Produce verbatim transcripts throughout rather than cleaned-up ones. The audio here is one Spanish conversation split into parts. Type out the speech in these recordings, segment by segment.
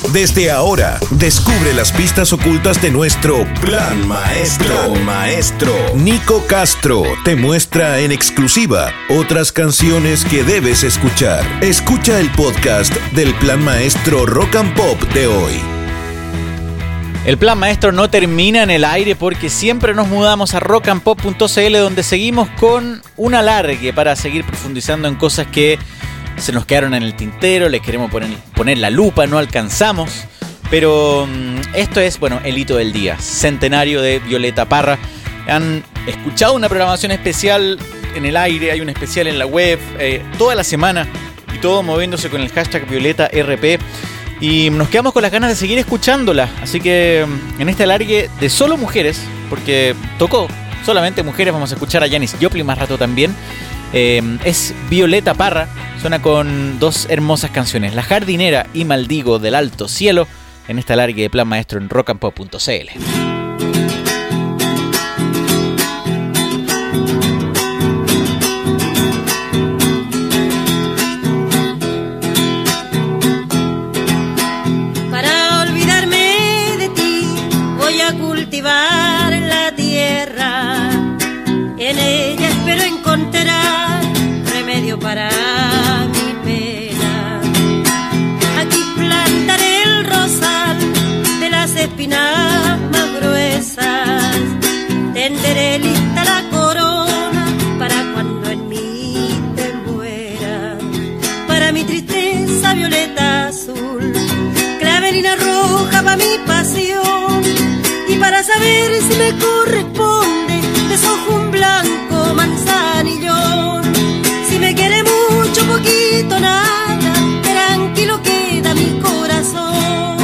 Desde ahora, descubre las pistas ocultas de nuestro Plan Maestro. Plan Maestro. Nico Castro te muestra en exclusiva otras canciones que debes escuchar. Escucha el podcast del Plan Maestro Rock and Pop de hoy. El Plan Maestro no termina en el aire porque siempre nos mudamos a rock and pop punto c l, donde seguimos con un alargue para seguir profundizando en cosas que se nos quedaron en el tintero, les queremos poner, poner la lupa, no alcanzamos. Pero um, esto es, bueno, el hito del día, centenario de Violeta Parra. Han escuchado una programación especial en el aire, hay un especial en la web, eh, toda la semana, y todo moviéndose con el hashtag Violeta R P. Y nos quedamos con las ganas de seguir escuchándola. Así que en este alargue de solo mujeres, porque tocó solamente mujeres, vamos a escuchar a Janis Joplin más rato también. Eh, es Violeta Parra, suena con dos hermosas canciones, La Jardinera y Maldigo del Alto Cielo, en este alargue de Plan Maestro en rock and pop punto c l. La tierra, en ella espero encontrar remedio para mi pena. Aquí plantaré el rosal de las espinas más gruesas, tenderé lista la corona para cuando en mí te muera. Para mi tristeza violeta azul, clavelina roja para mi pasión. Y para saber si me corresponde, deshojo un blanco manzanillón. Si me quiere mucho, poquito, nada, tranquilo queda mi corazón.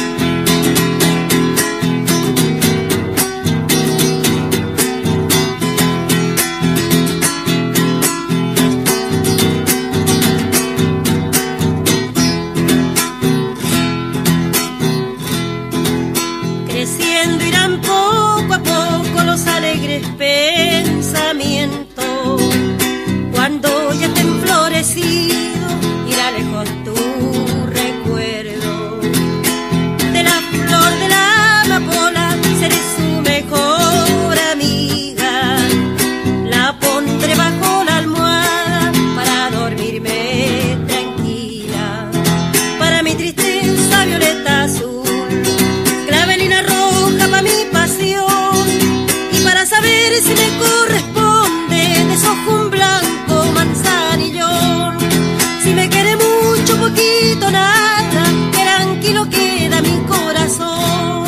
Creciendo irán poco a poco los alegres pensamientos. Cuando ya estén florecidos, irá lejos tu recuerdo. De la flor de la amapola seré su mejor amiga. La pondré bajo la almohada para dormirme tranquila. Para mi tristeza violeta azul, clavelina roja pa' mi pasión. Y para saber si me corresponde, deshojo un blanco manzanillón. Si me quiere mucho, poquito, nada, tranquilo queda mi corazón.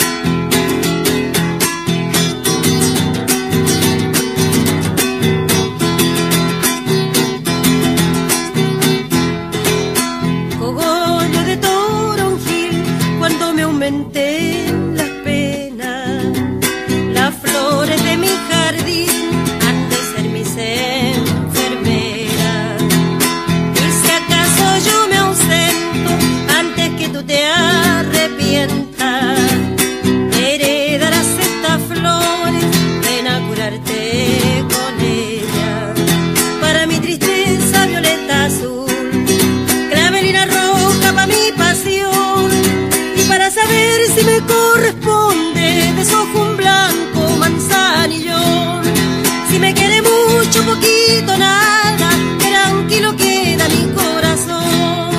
Cogollo de toronjil, cuando me aumenté las penas, las flores de mi jardín han de ser mis enfermeras. Y si acaso yo me ausento antes que tú te arrepientas, heredarás estas flores, ven a curarte con ellas. Para mi tristeza violeta azul, clavelina roja pa' mi pasión. Y para saber si me corresponde, deshojo un blanco manzanillón. Si me quiere mucho, poquito, nada, tranquilo queda mi corazón.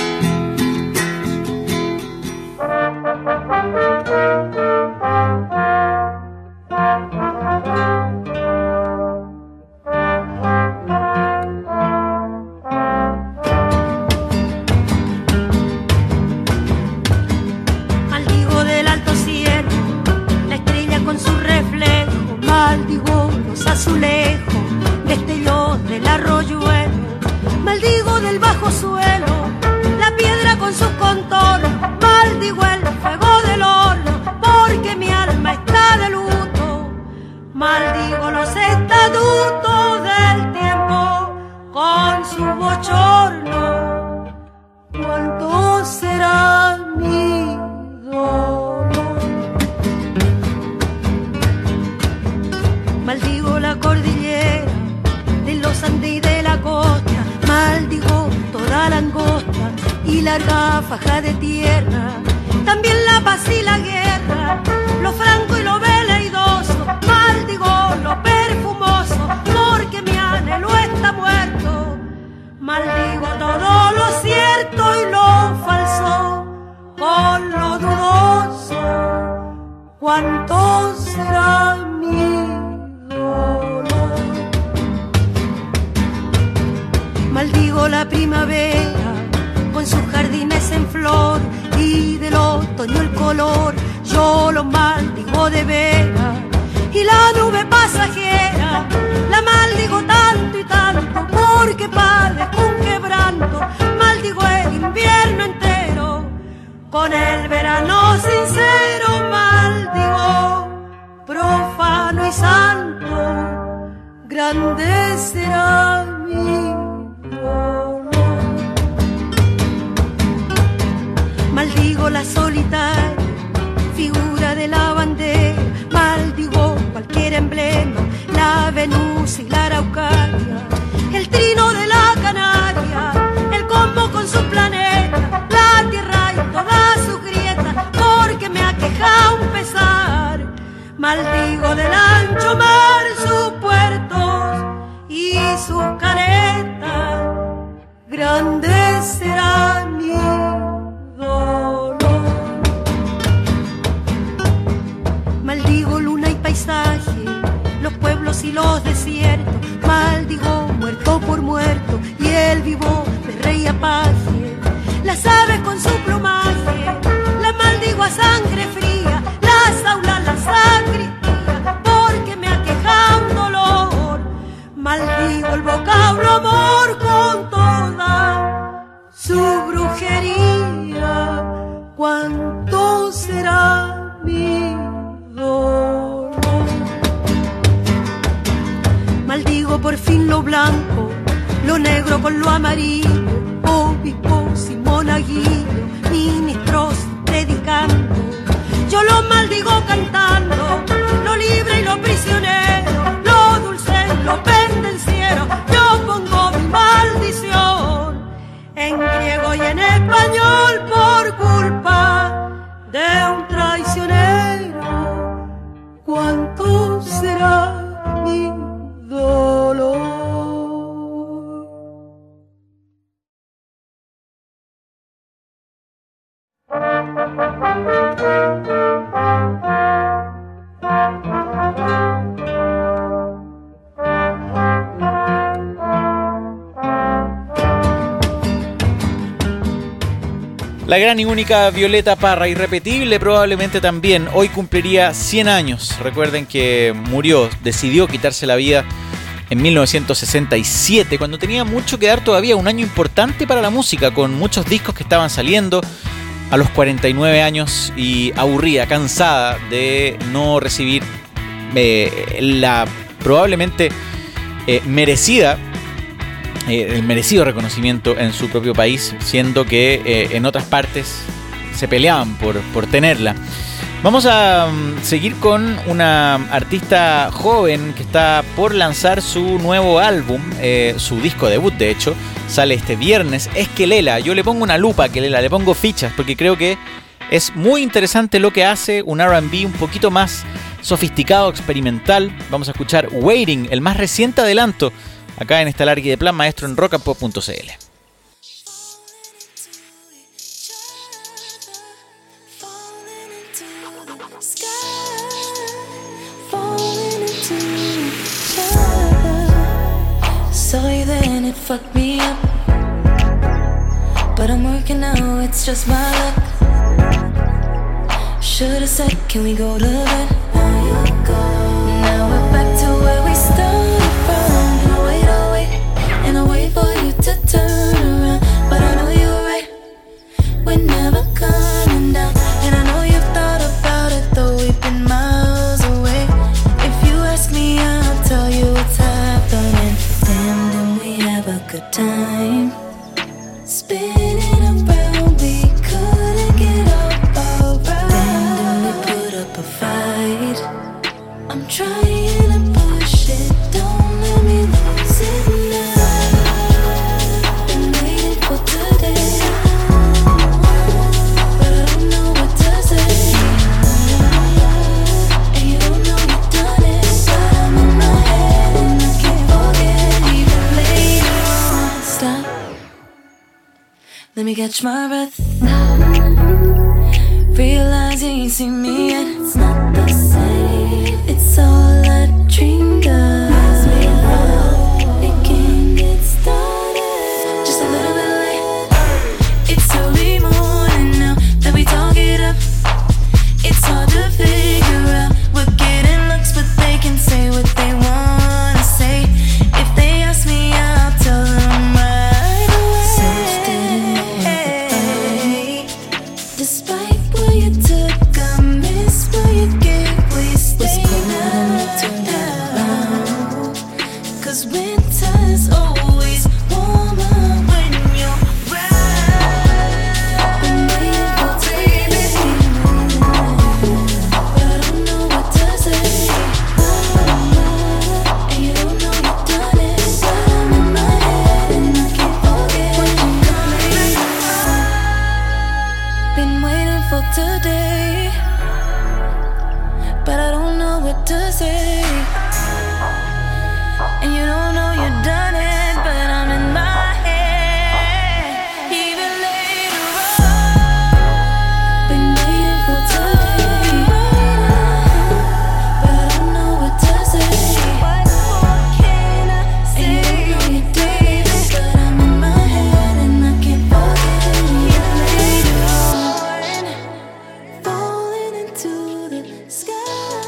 Maldigo del alto cielo, la estrella con su reflejo. Maldigo los azulejos, destellos del arroyuelo. Maldigo del bajo suelo, la piedra con sus contornos. Maldigo el fuego del horno, porque mi alma está de luto. Maldigo los estatutos del tiempo con su bochorno. ¿Cuánto será mi dolor? Maldigo la cordillera de los Andes y de la costa. Maldigo toda la angosta y larga faja de tierra. otoño el color, yo lo maldigo de veras. Y la nube pasajera, la maldigo tanto y tanto, porque padezco un quebranto, maldigo el invierno entero, con el verano sincero maldigo, profano y santo, grande será mi dolor. Maldigo la solitaria figura de la bandera, maldigo cualquier emblema, la Venus y la Araucaria, el trino de la Canaria, el combo con su planeta, la tierra y todas sus grietas, porque me aqueja un pesar. Maldigo del ancho mar sus puertos y sus caretas, grande será mi dolor. Maldigo luna y paisaje, los pueblos y los desiertos, maldigo muerto por muerto y el vivo de rey apaje, las aves con su plumaje, la maldigo a sangre fría, las aulas, la sacristía, porque me aqueja un dolor. Maldigo el vocablo amor con toda su brujería, ¿cuánto será mi dolor? Maldigo por fin lo blanco, lo negro con lo amarillo, obispos y monaguillos, ministros predicando. Yo lo maldigo cantando, lo libre y lo prisionero, lo dulce y lo pendenciero. Yo pongo mi maldición en griego y en español por culpa de un traicionero. ¿Cuánto será mi dolor? La gran y única Violeta Parra, irrepetible probablemente también, hoy cumpliría cien años. Recuerden que murió, decidió quitarse la vida en mil novecientos sesenta y siete, cuando tenía mucho que dar todavía, un año importante para la música, con muchos discos que estaban saliendo a los cuarenta y nueve años y aburrida, cansada de no recibir eh, la probablemente eh, merecida Eh, el merecido reconocimiento en su propio país, siendo que eh, en otras partes se peleaban por, por tenerla. Vamos a um, seguir con una artista joven que está por lanzar su nuevo álbum, eh, su disco debut de hecho, sale este viernes, es Kelela. Yo le pongo una lupa a Kelela, le pongo fichas, porque creo que es muy interesante lo que hace, un R and B un poquito más sofisticado, experimental. Vamos a escuchar Waiting, el más reciente adelanto, acá en esta larga de Plan Maestro en rock and pop punto c l. Saw you then, it fucked me up, but I'm working now, it's just my luck. Should've said, can we go to bed? Now you go. Now we're back to where we started from. And I wait, I wait, and I wait for you to turn around. But I know you're right, we're never coming down. And I know you've thought about it, though we've been miles away. If you ask me, I'll tell you what's happening. Damn, didn't we have a good time? Spinning around, we couldn't get up alright. Damn, didn't we put up a fight? I'm trying to push it, don't let me lose it now. Been waiting for today, but I don't know what to say. And you don't know you've done it, but I'm in my head and I can't forget. Even later on, stop, let me catch my breath. Realize you ain't seen me yet. It's not the same, it's all I dreamed of. It can get started just a little bit late. It's early morning now that we talk it up. Despite where you took, I miss where you gave, where you stayed now. Cause winter's always warmer when you're right. Been waiting for baby, but I don't know what to say. And you don't know you've done it, but I'm in my head and I can't forget when you come. Been waiting for today, but I don't know what to say. And you don't know you've done it, but I'm in my head. Even later on, been waiting for today, but I don't know what to say. What more can I say? And you don't know you did it, but I'm in my head and I can't forget. Even later on, falling into the sky,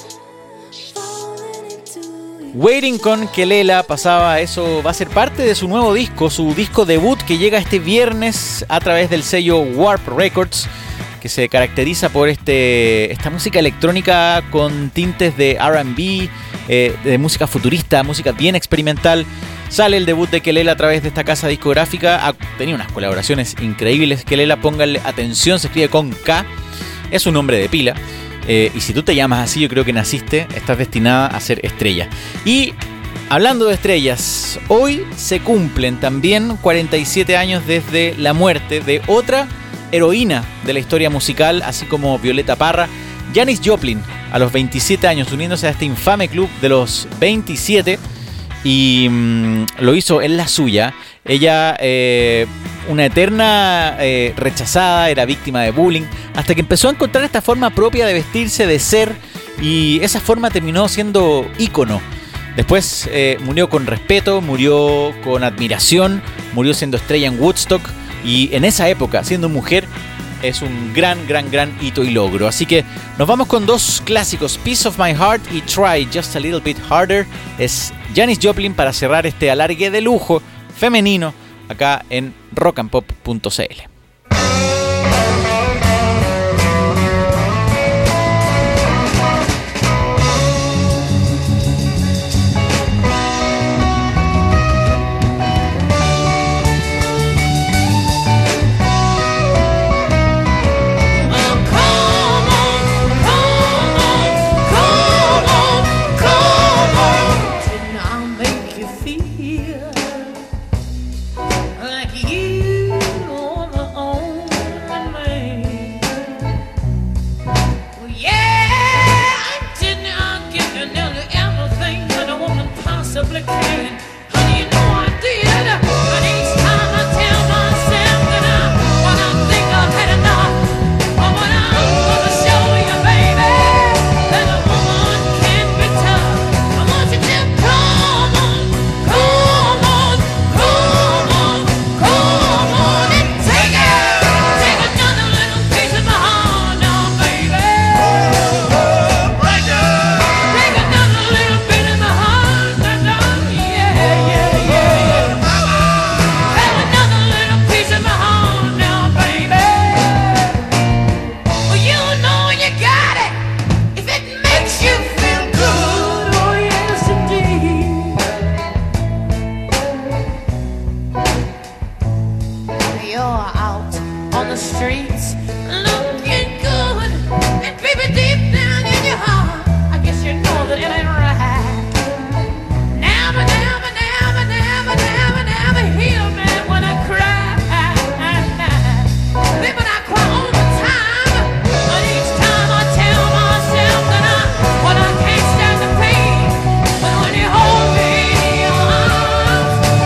falling into Waiting con Kelela pasaba, eso va a ser parte de su nuevo disco, su disco debut que llega este viernes a través del sello Warp Records, que se caracteriza por este, esta música electrónica con tintes de R and B, eh, de música futurista, música bien experimental. Sale el debut de Kelela a través de esta casa discográfica, ha tenido unas colaboraciones increíbles. Kelela, pónganle atención, se escribe con K, es un nombre de pila. Eh, y si tú te llamas así, yo creo que naciste, estás destinada a ser estrella. Y hablando de estrellas, hoy se cumplen también cuarenta y siete años desde la muerte de otra heroína de la historia musical, así como Violeta Parra, Janis Joplin, a los veintisiete años, uniéndose a este infame club de los veintisiete, y mmm, lo hizo en la suya. Ella, eh, una eterna eh, rechazada, era víctima de bullying, hasta que empezó a encontrar esta forma propia de vestirse, de ser, y esa forma terminó siendo ícono. Después eh, murió con respeto, murió con admiración, murió siendo estrella en Woodstock, y en esa época, siendo mujer, es un gran, gran, gran hito y logro. Así que nos vamos con dos clásicos, Piece of My Heart y Try Just a Little Bit Harder. Es Janis Joplin para cerrar este alargue de lujo femenino acá en rock and pop punto c l.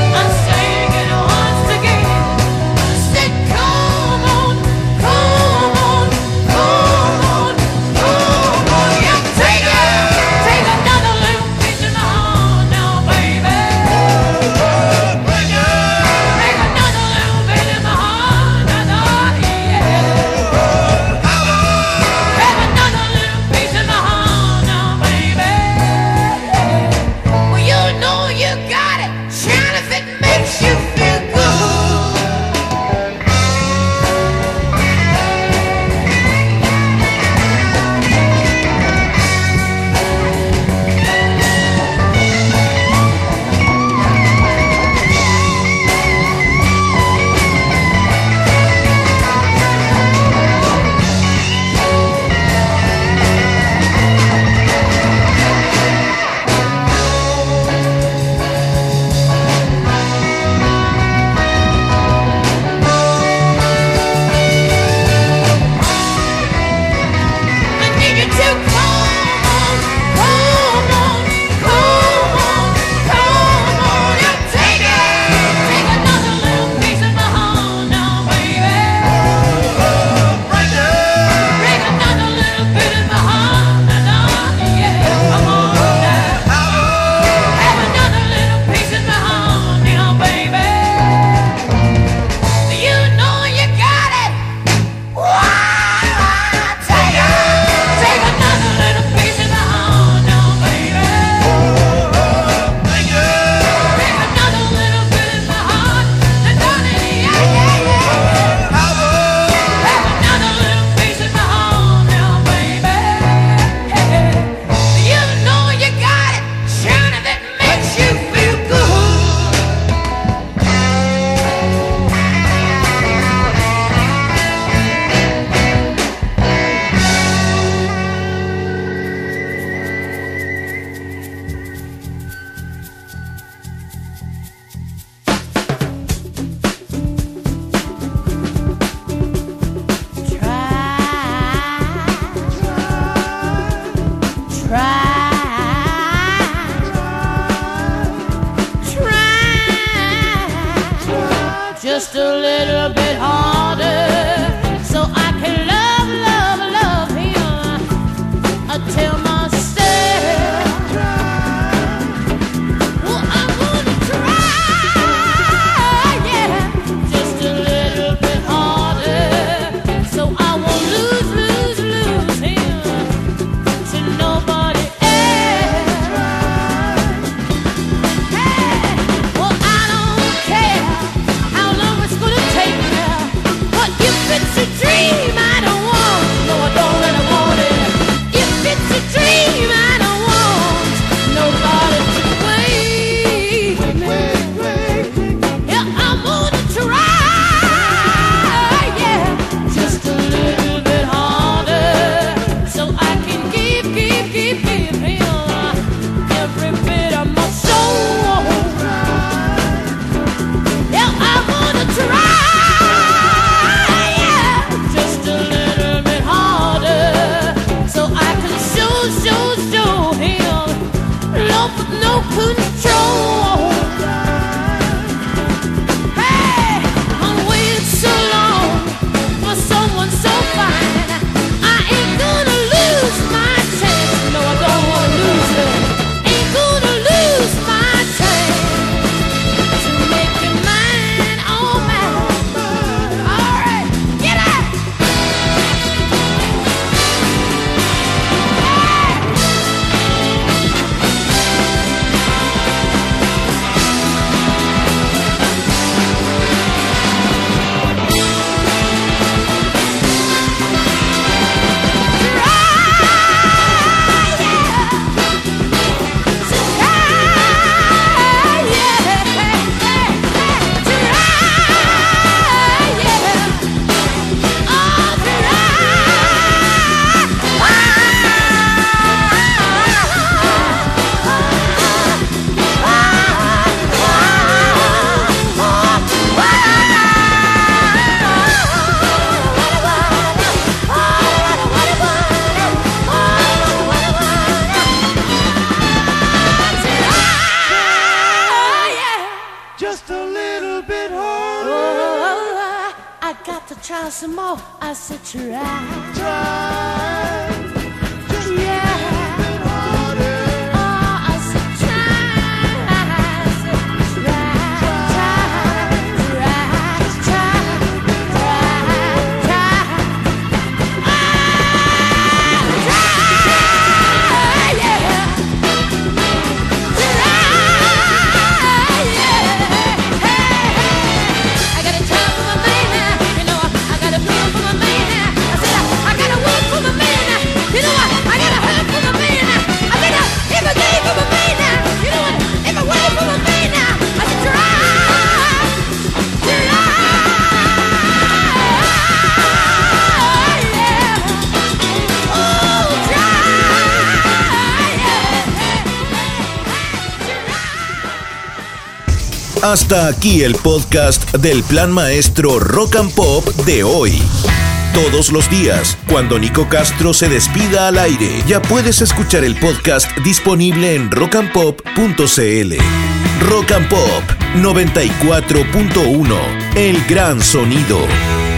come on, come on. some more. I said try, Try, just yeah. a bit harder. Oh, I said try, I said try, try, try, try, try, try. Ah, try, yeah. Try, yeah. Hey, hey. I gotta try for my man now. You know I, I gotta feel for my man now. I said I, I gotta work for my man now. You know what? I gotta hurt for my man now. I said I, if I gave for my man now. You know what? If I wait for my man now. I said try, try, yeah. Oh, try, yeah. Hasta aquí el podcast del Plan Maestro Rock and Pop de hoy. Todos los días, cuando Nico Castro se despida al aire, ya puedes escuchar el podcast disponible en rock and pop punto c l. Rock and Pop noventa y cuatro punto uno, el gran sonido.